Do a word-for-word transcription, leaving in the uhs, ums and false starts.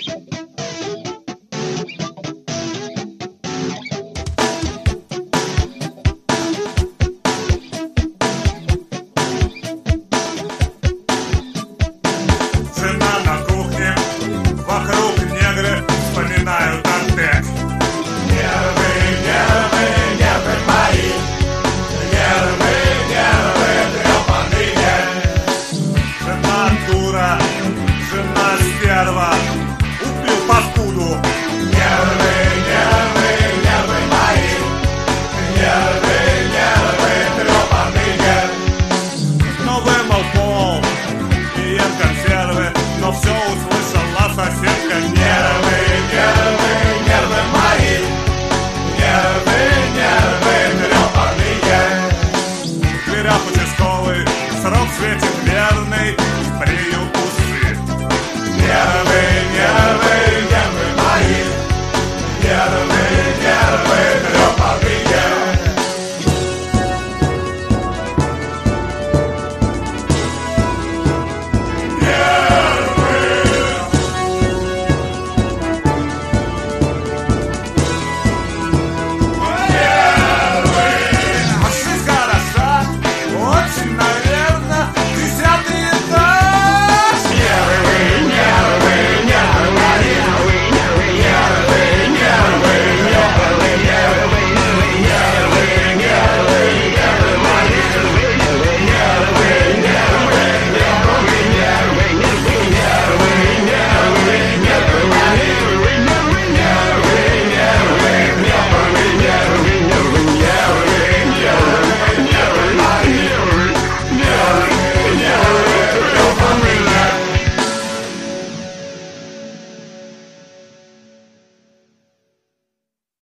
Жена на кухне, вокруг негры вспоминают Артек. Нервы, нервы, нервы мои, нервы, нервы трепаные. Жена дура, жена стерва, убил паскуду. Нервы, нервы, нервы мои, нервы, нервы трепаные. Но вымыл пол и ем консервы, но все услышала соседка.